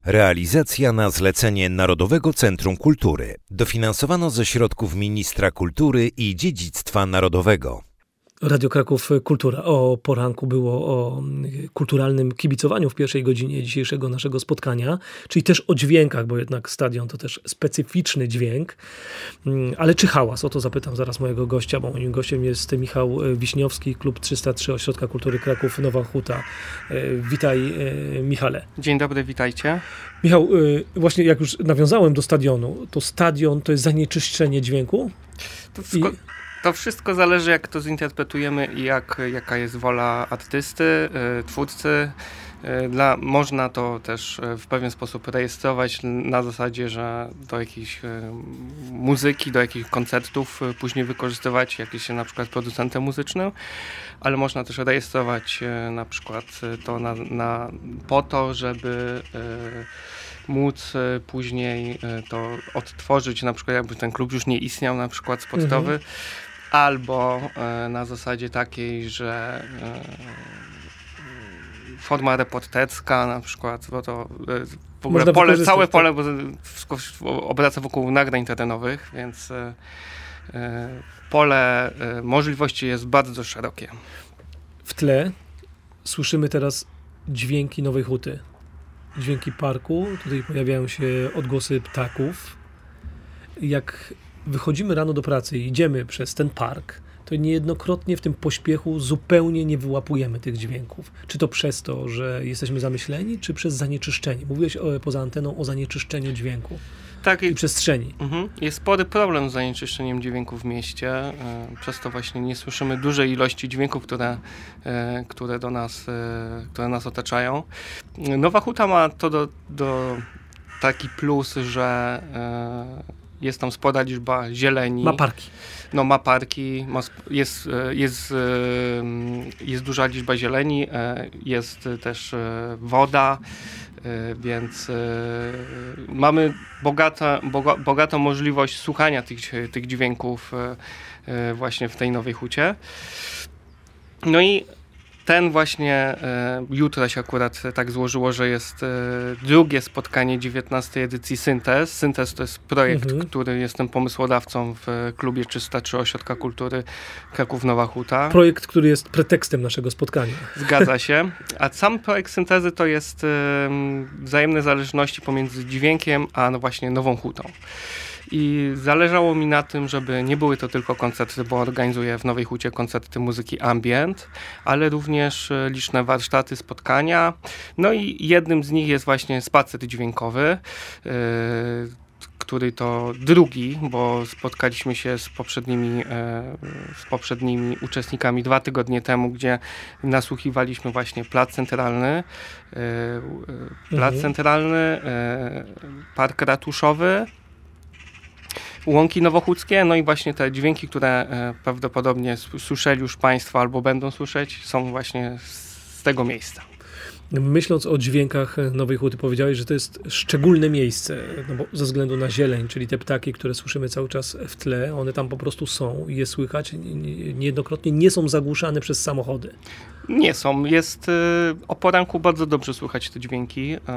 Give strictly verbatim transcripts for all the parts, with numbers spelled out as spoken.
Realizacja na zlecenie Narodowego Centrum Kultury. Dofinansowano ze środków Ministra Kultury i Dziedzictwa Narodowego. Radio Kraków Kultura. O poranku było o kulturalnym kibicowaniu w pierwszej godzinie dzisiejszego naszego spotkania, czyli też o dźwiękach, bo jednak stadion to też specyficzny dźwięk. Ale czy hałas? O to zapytam zaraz mojego gościa, bo moim gościem jest Michał Wiśniowski, Klub trzysta trzy Ośrodka Kultury Kraków Nowa Huta. Witaj, Michale. Dzień dobry, witajcie. Michał, właśnie jak już nawiązałem do stadionu, to stadion to jest zanieczyszczenie dźwięku? To wszystko, I... to wszystko zależy, jak to zinterpretujemy i jak, jaka jest wola artysty, y, twórcy. Y, dla, można to też w pewien sposób rejestrować na zasadzie, że do jakiejś y, muzyki, do jakichś koncertów y, później wykorzystywać jakieś na przykład producentem muzycznym, ale można też rejestrować y, na przykład to na, na, po to, żeby y, móc y, później y, to odtworzyć, na przykład jakby ten klub już nie istniał, na przykład sportowy, mhm. albo y, na zasadzie takiej, że y, forma reporterska na przykład, bo to y, w ogóle pole, całe pole bo wszystko obraca wokół nagrań terenowych, więc y, y, pole y, możliwości jest bardzo szerokie. W tle słyszymy teraz dźwięki Nowej Huty. Dźwięki parku, tutaj pojawiają się odgłosy ptaków. Jak wychodzimy rano do pracy i idziemy przez ten park, to niejednokrotnie w tym pośpiechu zupełnie nie wyłapujemy tych dźwięków. Czy to przez to, że jesteśmy zamyśleni, czy przez zanieczyszczenie? Mówiłeś o, poza anteną o zanieczyszczeniu dźwięku. Tak, i przestrzeni. Mhm. Jest spory problem z zanieczyszczeniem dźwięku w mieście. E, przez to właśnie nie słyszymy dużej ilości dźwięków, które, e, które, do nas, e, które nas otaczają. Nowa Huta ma to do, do taki plus, że e, jest tam spora liczba zieleni. Ma parki. No ma parki, ma, jest, jest, jest duża liczba zieleni, jest też woda, więc mamy bogata, boga, bogatą możliwość słuchania tych, tych dźwięków właśnie w tej Nowej Hucie. No i ten właśnie e, jutro się akurat tak złożyło, że jest e, drugie spotkanie dziewiętnastej edycji Syntez. Syntez to jest projekt, mhm. który jestem pomysłodawcą w klubie trzysta trzy Ośrodka Kultury Kraków Nowa Huta. Projekt, który jest pretekstem naszego spotkania. Zgadza się. A sam projekt syntezy to jest e, wzajemne zależności pomiędzy dźwiękiem a no właśnie Nową Hutą. I zależało mi na tym, żeby nie były to tylko koncerty, bo organizuję w Nowej Hucie koncerty muzyki ambient, ale również liczne warsztaty, spotkania. No i jednym z nich jest właśnie spacer dźwiękowy, yy, który to drugi, bo spotkaliśmy się z poprzednimi, yy, z poprzednimi uczestnikami dwa tygodnie temu, gdzie nasłuchiwaliśmy właśnie Plac Centralny, yy, Plac mhm. Centralny, yy, Park Ratuszowy, Łąki Nowochódzkie, no i właśnie te dźwięki, które e, prawdopodobnie s- słyszeli już Państwo albo będą słyszeć, są właśnie z tego miejsca. Myśląc o dźwiękach Nowej Huty, powiedziałeś, że to jest szczególne miejsce, no bo ze względu na zieleń, czyli te ptaki, które słyszymy cały czas w tle, one tam po prostu są i je słychać, niejednokrotnie nie są zagłuszane przez samochody. Nie są. Jest y, o poranku bardzo dobrze słychać te dźwięki. Y,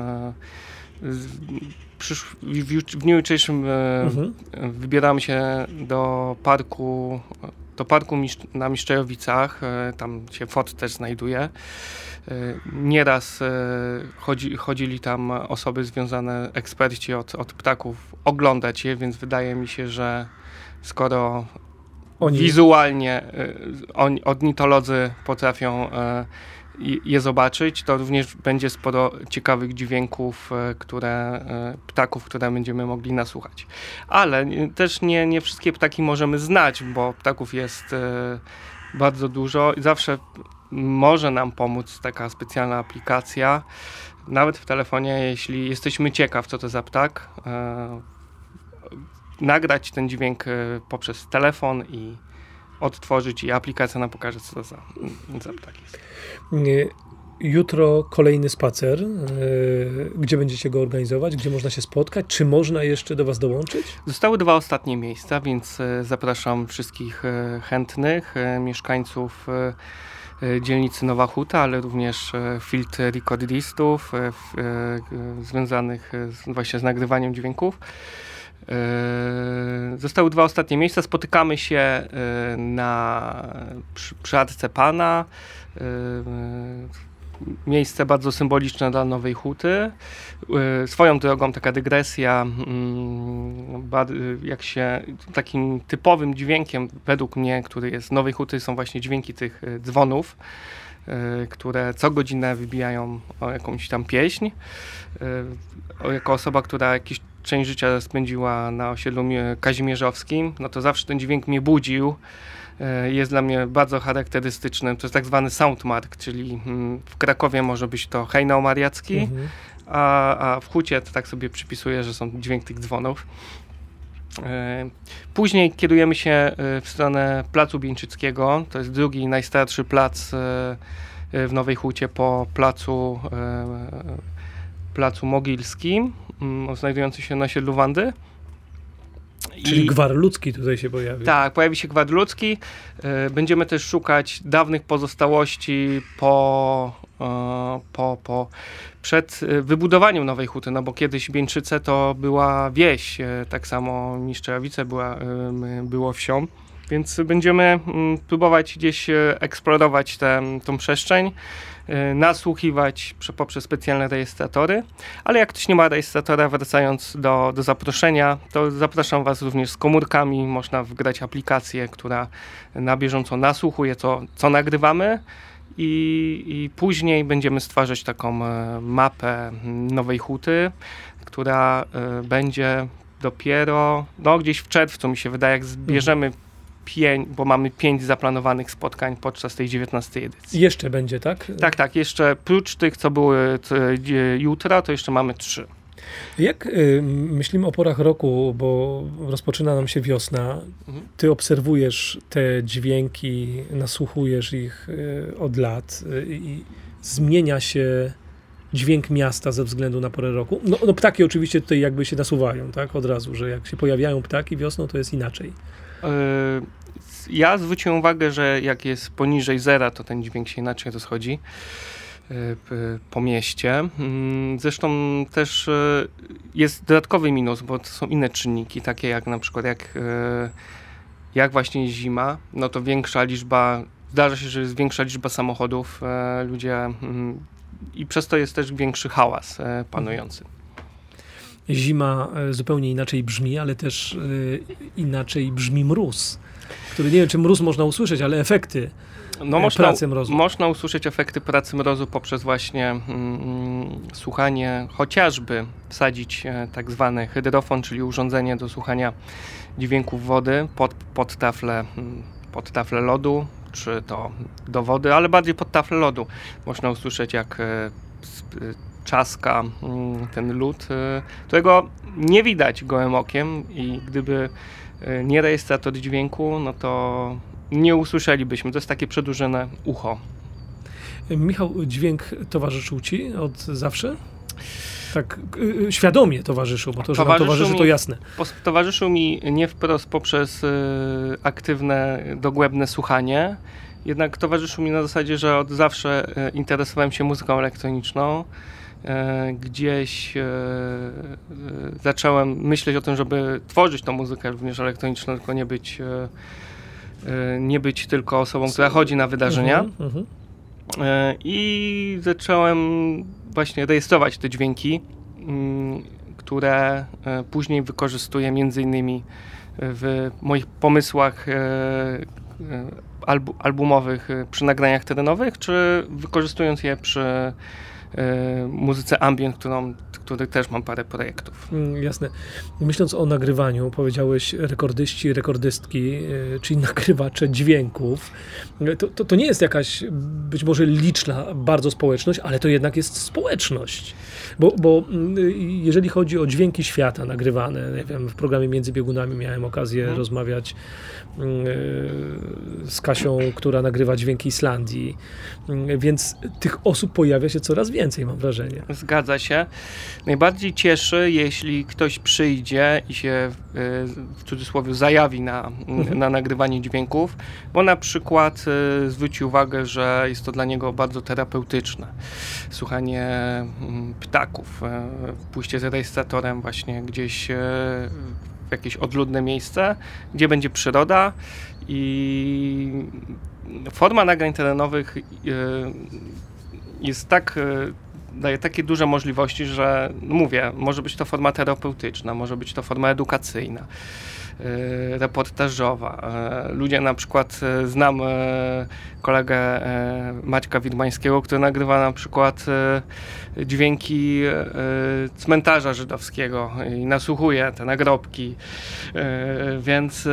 Przysz, w, w dniu jutrzejszym e, mhm. wybieramy się do parku, do parku Misz- na Miszczejowicach, e, tam się fort też znajduje. E, nieraz e, chodzi, chodzili tam osoby związane, eksperci od, od ptaków, oglądać je, więc wydaje mi się, że skoro Oni... wizualnie e, on, ornitolodzy potrafią e, je zobaczyć, to również będzie sporo ciekawych dźwięków, które, ptaków, które będziemy mogli nasłuchać. Ale też nie, nie wszystkie ptaki możemy znać, bo ptaków jest bardzo dużo i zawsze może nam pomóc taka specjalna aplikacja, nawet w telefonie, jeśli jesteśmy ciekaw, co to za ptak, nagrać ten dźwięk poprzez telefon i odtworzyć i aplikacja nam pokaże, co to za, za ptak jest. Jutro kolejny spacer. Gdzie będziecie go organizować? Gdzie można się spotkać? Czy można jeszcze do was dołączyć? Zostały dwa ostatnie miejsca, więc zapraszam wszystkich chętnych mieszkańców dzielnicy Nowa Huta, ale również field recordistów związanych z, właśnie z nagrywaniem dźwięków. Zostały dwa ostatnie miejsca. Spotykamy się na, przy, przy Arce Pana. Miejsce bardzo symboliczne dla Nowej Huty. Swoją drogą taka dygresja, jak się takim typowym dźwiękiem według mnie, który jest z Nowej Huty, są właśnie dźwięki tych dzwonów, które co godzinę wybijają jakąś tam pieśń. Jako osoba, która jakiś część życia spędziła na osiedlu kazimierzowskim, no to zawsze ten dźwięk mnie budził. Jest dla mnie bardzo charakterystyczny. To jest tak zwany soundmark, czyli w Krakowie może być to hejnał mariacki, mhm. a, a w Hucie to tak sobie przypisuję, że są dźwięk tych dzwonów. Później kierujemy się w stronę Placu Bieńczyckiego. To jest drugi najstarszy plac w Nowej Hucie po placu, placu Mogilskim, znajdujący się na osiedlu Wandy. Czyli I, gwar ludzki tutaj się pojawi. Tak, pojawi się gwar ludzki. Będziemy też szukać dawnych pozostałości po, po, po przed wybudowaniem Nowej Huty, no bo kiedyś Bieńczyce to była wieś, tak samo Miszczerowice była, było wsią, więc będziemy próbować gdzieś eksplorować tę tą przestrzeń, nasłuchiwać poprzez specjalne rejestratory, ale jak ktoś nie ma rejestratora, wracając do, do zaproszenia, to zapraszam Was również z komórkami. Można wgrać aplikację, która na bieżąco nasłuchuje, co, co nagrywamy i, i później będziemy stwarzać taką mapę Nowej Huty, która będzie dopiero no, gdzieś w czerwcu, mi się wydaje, jak zbierzemy Pięć, bo mamy pięć zaplanowanych spotkań podczas tej dziewiętnastej edycji. Jeszcze będzie, tak? Tak, tak. Jeszcze prócz tych, co były to, jutro, to jeszcze mamy trzy. Jak y, myślimy o porach roku, bo rozpoczyna nam się wiosna, mhm. ty obserwujesz te dźwięki, nasłuchujesz ich y, od lat y, i zmienia się dźwięk miasta ze względu na porę roku. No, no ptaki oczywiście tutaj jakby się nasuwają, tak? Od razu, że jak się pojawiają ptaki wiosną, to jest inaczej. Ja zwróciłem uwagę, że jak jest poniżej zera, to ten dźwięk się inaczej rozchodzi po mieście. Zresztą też jest dodatkowy minus, bo to są inne czynniki, takie jak na przykład jak, jak właśnie zima, no to większa liczba, zdarza się, że jest większa liczba samochodów, ludzie i przez to jest też większy hałas panujący. Zima zupełnie inaczej brzmi, ale też y, inaczej brzmi mróz, który nie wiem, czy mróz można usłyszeć, ale efekty no, y, można, pracy mrozu. Można usłyszeć efekty pracy mrozu poprzez właśnie mm, słuchanie, chociażby wsadzić e, tak zwany hydrofon, czyli urządzenie do słuchania dźwięków wody pod, pod, taflę, pod taflę lodu, czy to do wody, ale bardziej pod taflę lodu. Można usłyszeć, jak e, sp, czaska ten lód, którego nie widać gołym okiem i gdyby nie rejestrator dźwięku, no to nie usłyszelibyśmy. To jest takie przedłużone ucho. Michał, dźwięk towarzyszył Ci od zawsze? Tak yy, świadomie towarzyszył, bo to, że towarzyszył, towarzyszy, mi, to jasne. Towarzyszył mi nie wprost poprzez y, aktywne, dogłębne słuchanie, jednak towarzyszył mi na zasadzie, że od zawsze y, interesowałem się muzyką elektroniczną. Gdzieś e, e, zacząłem myśleć o tym, żeby tworzyć tą muzykę również elektroniczną, tylko nie być, e, e, nie być tylko osobą, która chodzi na wydarzenia. Uh-huh, uh-huh. E, I zacząłem właśnie rejestrować te dźwięki, m, które e, później wykorzystuję między innymi w moich pomysłach e, e, albu, albumowych przy nagraniach terenowych, czy wykorzystując je przy muzyce ambient, którą, których też mam parę projektów. Mm, jasne. Myśląc o nagrywaniu, powiedziałeś rekordyści, rekordystki, yy, czyli nagrywacze dźwięków. To, to, to nie jest jakaś być może liczna bardzo społeczność, ale to jednak jest społeczność. Bo, bo yy, jeżeli chodzi o dźwięki świata nagrywane, nie wiem, w programie Między Biegunami miałem okazję hmm. rozmawiać yy, z Kasią, która nagrywa dźwięki Islandii, yy, więc tych osób pojawia się coraz więcej. więcej, mam wrażenie. Zgadza się. Najbardziej cieszy, jeśli ktoś przyjdzie i się w cudzysłowie zajawi na, mhm. na nagrywanie dźwięków, bo na przykład zwróci uwagę, że jest to dla niego bardzo terapeutyczne. Słuchanie ptaków, pójście z rejestratorem właśnie gdzieś w jakieś odludne miejsce, gdzie będzie przyroda i forma nagrań terenowych jest tak, daje takie duże możliwości, że no mówię, może być to forma terapeutyczna, może być to forma edukacyjna, reportażowa. Ludzie na przykład, znam kolegę Maćka Widmańskiego, który nagrywa na przykład dźwięki cmentarza żydowskiego i nasłuchuje te nagrobki, więc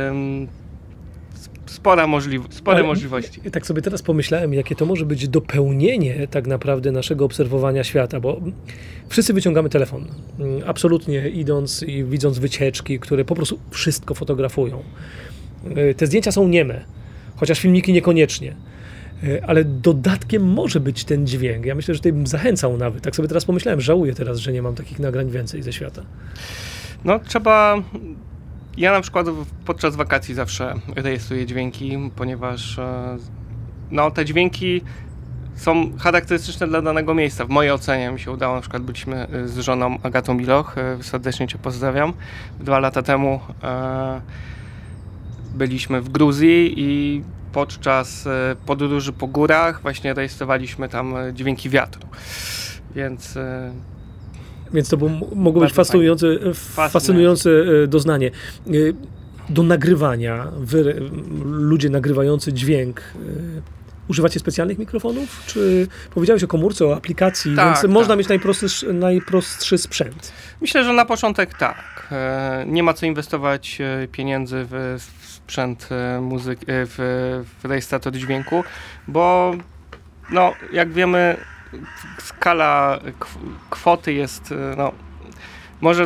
Spora możliw- spore Ale możliwości. Tak sobie teraz pomyślałem, jakie to może być dopełnienie tak naprawdę naszego obserwowania świata, bo wszyscy wyciągamy telefon, absolutnie idąc i widząc wycieczki, które po prostu wszystko fotografują. Te zdjęcia są nieme, chociaż filmiki niekoniecznie, ale dodatkiem może być ten dźwięk. Ja myślę, że tutaj bym zachęcał nawet. Tak sobie teraz pomyślałem, żałuję teraz, że nie mam takich nagrań więcej ze świata. No trzeba... Ja na przykład podczas wakacji zawsze rejestruję dźwięki, ponieważ no, te dźwięki są charakterystyczne dla danego miejsca. W mojej ocenie mi się udało, na przykład byliśmy z żoną Agatą Miloch, serdecznie Cię pozdrawiam. Dwa lata temu e, byliśmy w Gruzji i podczas podróży po górach właśnie rejestrowaliśmy tam dźwięki wiatru, więc... E, Więc to było, mogło być fascynujące, fascynujące doznanie. Do nagrywania, wy, ludzie nagrywający dźwięk, używacie specjalnych mikrofonów? Czy powiedziałeś o komórce, o aplikacji, tak, więc tak. można mieć najprostszy, najprostszy sprzęt? Myślę, że na początek tak. Nie ma co inwestować pieniędzy w sprzęt muzyki, w, w rejestrator dźwięku, bo no, jak wiemy, skala kwoty jest, no, może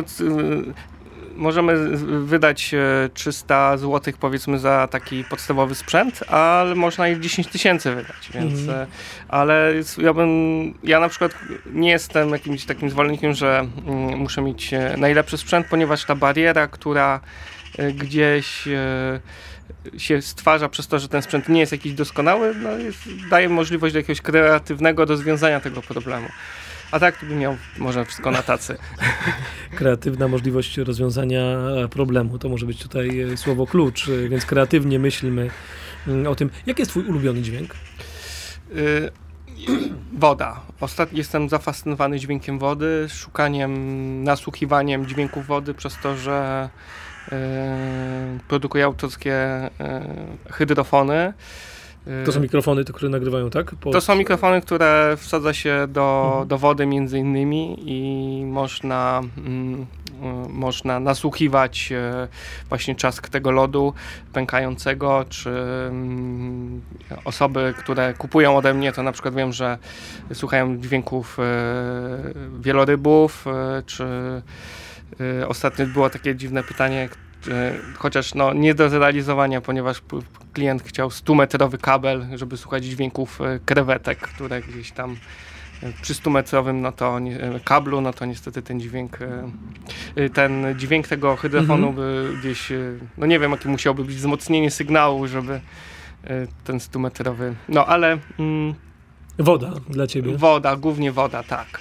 możemy wydać trzysta złotych powiedzmy za taki podstawowy sprzęt, ale można i dziesięć tysięcy wydać, więc, mm. ale ja bym, ja na przykład nie jestem jakimś takim zwolennikiem, że mm, muszę mieć najlepszy sprzęt, ponieważ ta bariera, która gdzieś się stwarza przez to, że ten sprzęt nie jest jakiś doskonały, no jest, daje możliwość do jakiegoś kreatywnego rozwiązania tego problemu. A tak to bym miał może wszystko na tacy. Kreatywna możliwość rozwiązania problemu, to może być tutaj słowo klucz, więc kreatywnie myślmy o tym. Jaki jest twój ulubiony dźwięk? Y- Woda. Ostatnio jestem zafascynowany dźwiękiem wody, szukaniem, nasłuchiwaniem dźwięków wody przez to, że Yy, produkuje autorskie yy, hydrofony. To są mikrofony, te, które nagrywają, tak? Po... To są mikrofony, które wsadza się do, mhm. do wody między innymi i można, mm, y, można nasłuchiwać y, właśnie trzask tego lodu pękającego, czy y, osoby, które kupują ode mnie, to na przykład wiem, że słuchają dźwięków y, wielorybów, y, czy y, ostatnio było takie dziwne pytanie, chociaż no, nie do zrealizowania, ponieważ klient chciał stumetrowy kabel, żeby słuchać dźwięków krewetek, które gdzieś tam przy stumetrowym no to nie, kablu, no to niestety ten dźwięk ten dźwięk tego hydrofonu mhm. by gdzieś, no nie wiem, jakie musiałoby być wzmocnienie sygnału, żeby ten stumetrowy, no ale mm, woda dla ciebie. Woda, głównie woda, tak.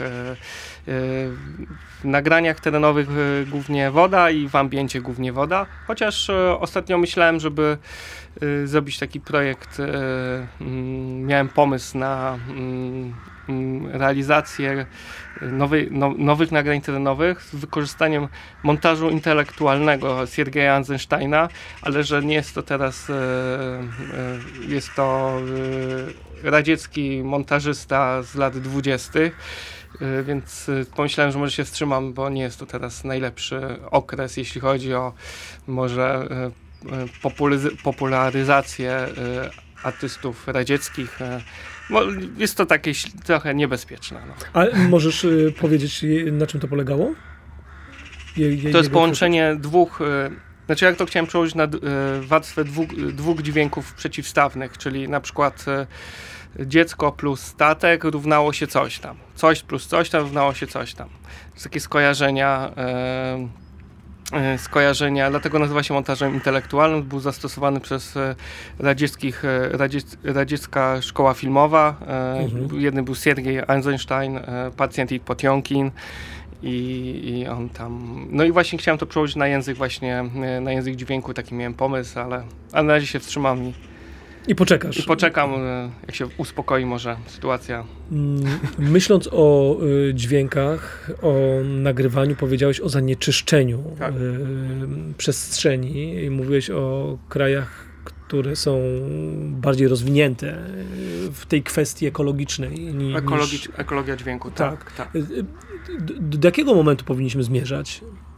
W nagraniach terenowych głównie woda i w ambiencie głównie woda. Chociaż ostatnio myślałem, żeby zrobić taki projekt. Miałem pomysł na realizację nowej, no, nowych nagrań terenowych z wykorzystaniem montażu intelektualnego Siergieja Eisensteina, ale że nie jest to teraz, jest to radziecki montażysta z lat dwudziestych, więc pomyślałem, że może się wstrzymam, bo nie jest to teraz najlepszy okres, jeśli chodzi o może popularyzację artystów radzieckich. Jest to takie trochę niebezpieczne. No. A możesz powiedzieć, na czym to polegało? Je, je, to jest połączenie kwestii? dwóch... Znaczy, jak to chciałem przełożyć na warstwę dwóch, dwóch dźwięków przeciwstawnych, czyli na przykład dziecko plus statek równało się coś tam. Coś plus coś tam równało się coś tam. To jest takie skojarzenia, e, e, skojarzenia, dlatego nazywa się montażem intelektualnym. Był zastosowany przez e, radzieckich, e, radziec, radziecka szkoła filmowa. E, mhm. Jednym był Siergiej Eisenstein, e, Pacjent i Potionkin. I, I on tam... No i właśnie chciałem to przełożyć na język właśnie, na język dźwięku, taki miałem pomysł, ale, ale na razie się wstrzymam i... I poczekasz. I poczekam, jak się uspokoi może sytuacja. Myśląc o y, dźwiękach, o nagrywaniu, powiedziałeś o zanieczyszczeniu tak. y, przestrzeni i mówiłeś o krajach, które są bardziej rozwinięte w tej kwestii ekologicznej. Ni, Ekologicz, niż... Ekologia dźwięku, tak. tak. tak. Do, do jakiego momentu powinniśmy zmierzać?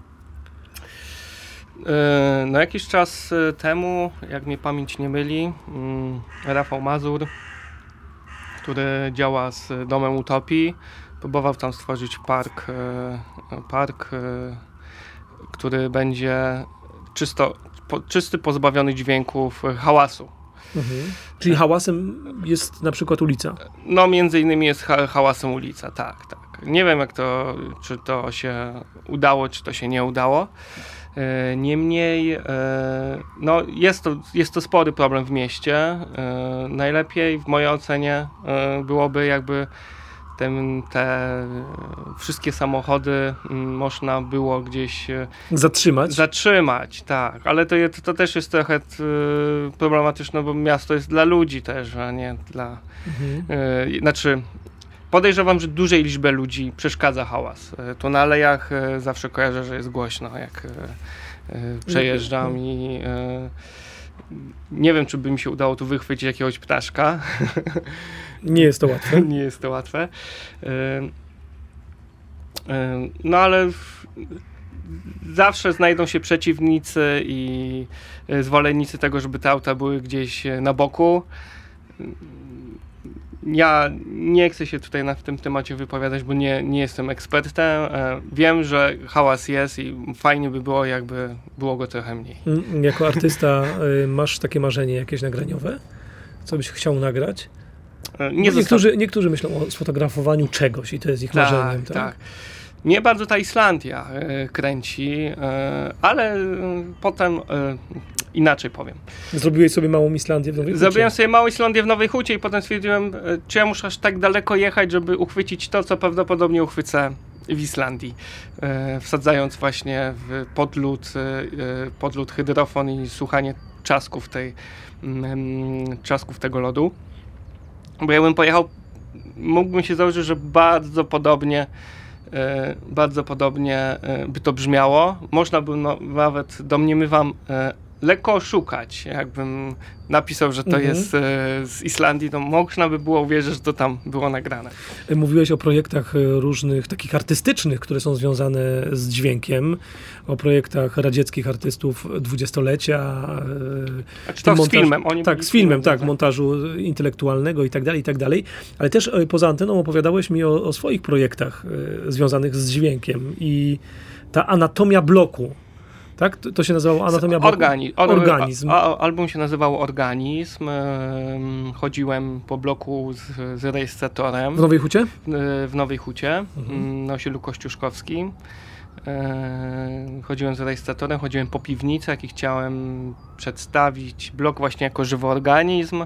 No jakiś czas temu, jak mnie pamięć nie myli, Rafał Mazur, który działa z Domem Utopii, próbował tam stworzyć park, park, który będzie czysto, po, czysty, pozbawiony dźwięków, hałasu. Mhm. Czyli hałasem jest na przykład ulica? No między innymi jest ha- hałasem ulica, tak, tak. Nie wiem jak to, czy to się udało, czy to się nie udało. Niemniej no jest, to, jest to spory problem w mieście. Najlepiej w mojej ocenie byłoby jakby ten, te wszystkie samochody można było gdzieś zatrzymać. Zatrzymać, tak, ale to, to też jest trochę problematyczne, bo miasto jest dla ludzi też, a nie dla... Mhm. Znaczy podejrzewam, że dużej liczbie ludzi przeszkadza hałas. Tu na alejach zawsze kojarzę, że jest głośno, jak przejeżdżam i nie wiem, czy by mi się udało tu wychwycić jakiegoś ptaszka. Nie jest to łatwe. Nie jest to łatwe. No ale zawsze znajdą się przeciwnicy i zwolennicy tego, żeby te auta były gdzieś na boku. Ja nie chcę się tutaj na, w tym temacie wypowiadać, bo nie, nie jestem ekspertem. E, wiem, że hałas jest i fajnie by było, jakby było go trochę mniej. Jako artysta y, masz takie marzenie jakieś nagraniowe? Co byś chciał nagrać? E, nie niektórzy, niektórzy myślą o sfotografowaniu czegoś i to jest ich tak, marzeniem. Tak, tak. Mnie bardzo ta Islandia e, kręci, e, ale e, potem... E, Inaczej powiem. Zrobiłeś sobie małą Islandię w Nowej Hucie? Zrobiłem sobie małą Islandię w Nowej Hucie i potem stwierdziłem, czy ja muszę aż tak daleko jechać, żeby uchwycić to, co prawdopodobnie uchwycę w Islandii. E, wsadzając właśnie w podlód, e, podlód hydrofon i słuchanie trzasków, tej, mm, trzasków tego lodu. Bo jakbym pojechał, mógłbym się założyć, że bardzo podobnie e, bardzo podobnie e, by to brzmiało. Można by no, nawet, domniemywam, e, lekko oszukać. Jakbym napisał, że to mhm. jest e, z Islandii, to można by było uwierzyć, że to tam było nagrane. Mówiłeś o projektach różnych, takich artystycznych, które są związane z dźwiękiem, o projektach radzieckich artystów dwudziestolecia. A czy to montaż... z filmem? Oni tak, z filmem, tak, montażu intelektualnego i tak dalej, i tak dalej. Ale też poza anteną opowiadałeś mi o, o swoich projektach e, związanych z dźwiękiem i ta anatomia bloku. Tak? To się nazywało Anatomia bloku? Organi- or- Organizm. A, a, album się nazywał Organizm. Chodziłem po bloku z, z rejestratorem. W Nowej Hucie? W Nowej Hucie, Mhm. na osiedlu Kościuszkowskim. Chodziłem z rejestratorem, chodziłem po piwnicy, jaki chciałem przedstawić blok właśnie jako żywy organizm.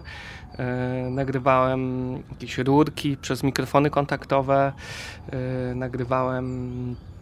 Nagrywałem jakieś rurki przez mikrofony kontaktowe. Nagrywałem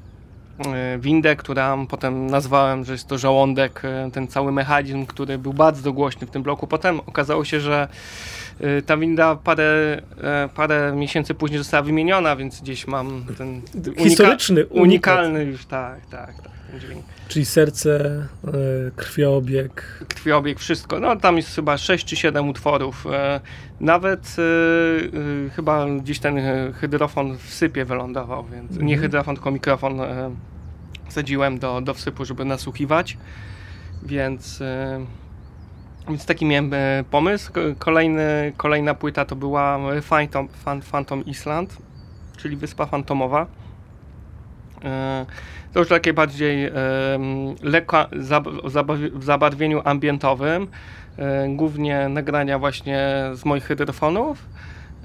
windę, którą potem nazwałem, że jest to żołądek, ten cały mechanizm, który był bardzo głośny w tym bloku. Potem okazało się, że ta winda parę, parę miesięcy później została wymieniona, więc gdzieś mam ten unika- historyczny, unikalny już, tak, tak, tak, ten dźwięk. Czyli serce, krwiobieg. Krwiobieg, wszystko. No tam jest chyba sześć czy siedem utworów. Nawet yy, chyba gdzieś ten hydrofon w sypie wylądował, więc mm. nie hydrofon, tylko mikrofon yy, wsadziłem do, do wsypu, żeby nasłuchiwać. Więc, yy, więc taki miałem yy, pomysł. Kolejny, kolejna płyta to była Phantom, Phantom Island, czyli Wyspa Fantomowa. Yy, To już takie bardziej e, lekko zab- w zabarwieniu ambientowym, e, głównie nagrania właśnie z moich hydrofonów,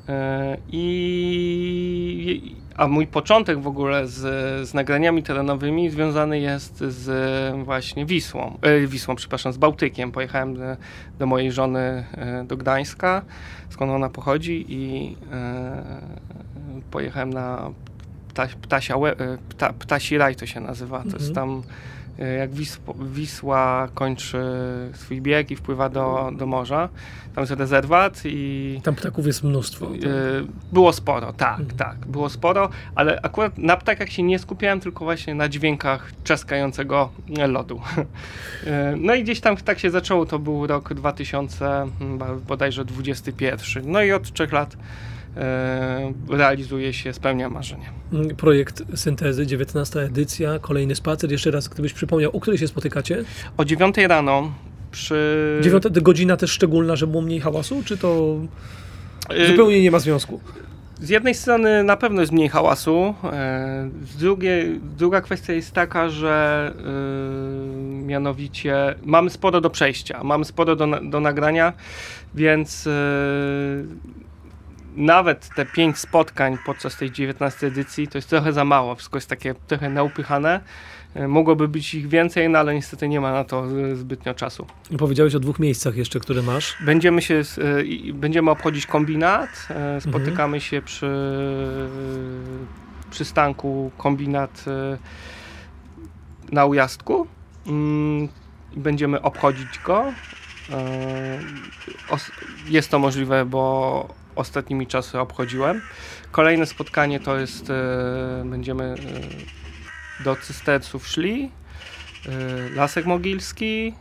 I, a mój początek w ogóle z, z nagraniami terenowymi związany jest z właśnie Wisłą, e, Wisłą, przepraszam, z Bałtykiem. Pojechałem do, do mojej żony e, do Gdańska, skąd ona pochodzi, i e, pojechałem na pta, ptasia, pta, Ptasi Raj to się nazywa. To mhm. jest tam, jak Wisła, Wisła kończy swój bieg i wpływa do, do morza. Tam jest rezerwat i... Tam ptaków jest mnóstwo. Tak? Było sporo, tak, mhm. tak. Było sporo, ale akurat na ptakach się nie skupiałem, tylko właśnie na dźwiękach trzaskającego lodu. No i gdzieś tam tak się zaczęło. To był rok dwa tysiące bodajże dwudziesty pierwszy. No i od trzech lat realizuje się, spełnia marzenie. Projekt Syntezy, dziewiętnasta edycja, kolejny spacer. Jeszcze raz, gdybyś przypomniał, o której się spotykacie? O dziewiątej rano przy... Dziewiąta godzina też szczególna, że było mniej hałasu, czy to zupełnie nie ma związku? Z jednej strony na pewno jest mniej hałasu, z drugiej, druga kwestia jest taka, że yy, mianowicie mamy sporo do przejścia, mamy sporo do, do nagrania, więc yy, nawet te pięć spotkań podczas tej dziewiętnastej edycji to jest trochę za mało, wszystko jest takie trochę naupychane. Mogłoby być ich więcej, no ale niestety nie ma na to zbytnio czasu. Powiedziałeś o dwóch miejscach jeszcze, które masz. Będziemy się, będziemy obchodzić kombinat, spotykamy mhm. się przy przystanku kombinat na Ujazdku. Będziemy obchodzić go. Jest to możliwe, bo ostatnimi czasy obchodziłem. Kolejne spotkanie to jest, będziemy do Cysterców szli, Lasek Mogilski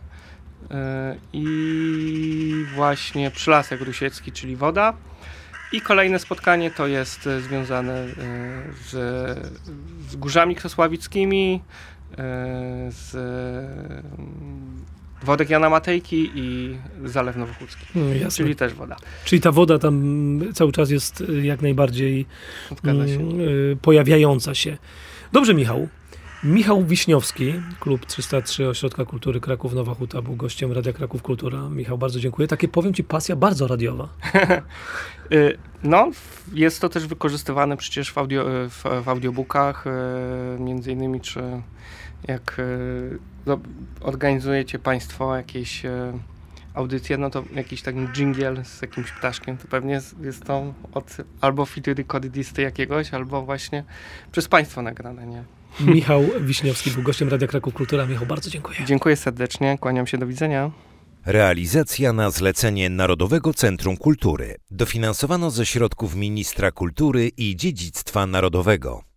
i właśnie Przylasek Rusiecki, czyli woda. I kolejne spotkanie to jest związane z, z Górzami Krosławickimi, z Wodek Jana Matejki i Zalew Nowochódzki, no, czyli też woda. Czyli ta woda tam cały czas jest jak najbardziej mm, pojawiająca się. Dobrze, Michał. Michał Wiśniowski, Klub trzysta trzy Ośrodka Kultury Kraków Nowa Huta, był gościem Radia Kraków Kultura. Michał, bardzo dziękuję. Takie, powiem ci, pasja bardzo radiowa. No, jest to też wykorzystywane przecież w, audio, w, w audiobookach, między innymi, czy jak no, organizujecie państwo jakieś audycje, no to jakiś taki dżingiel z jakimś ptaszkiem, to pewnie jest, jest to od albo fityrykodydisty jakiegoś, albo właśnie przez państwo nagrane, nie? Michał Wiśniowski był gościem Radia Kraków Kultura. Michał, bardzo dziękuję. Dziękuję serdecznie, kłaniam się, do widzenia. Realizacja na zlecenie Narodowego Centrum Kultury. Dofinansowano ze środków Ministra Kultury i Dziedzictwa Narodowego.